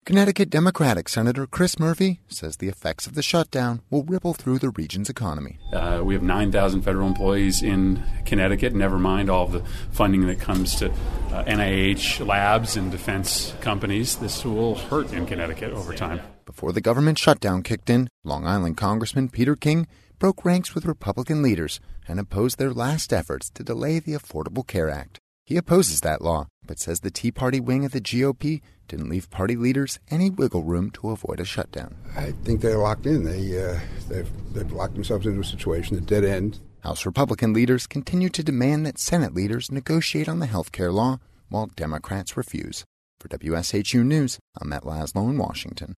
Connecticut Democratic Senator Chris Murphy says the effects of the shutdown will ripple through the region's economy. We have 9,000 federal employees in Connecticut, never mind all of the funding that comes to NIH labs and defense companies. This will hurt in Connecticut over time. Before the government shutdown kicked in, Long Island Congressman Peter King broke ranks with Republican leaders and opposed their last efforts to delay the Affordable Care Act. He opposes that law, but says the Tea Party wing of the GOP didn't leave party leaders any wiggle room to avoid a shutdown. I think they're locked in. They've locked themselves into a situation, a dead end. House Republican leaders continue to demand that Senate leaders negotiate on the health care law, while Democrats refuse. For WSHU News, I'm Matt Laszlo in Washington.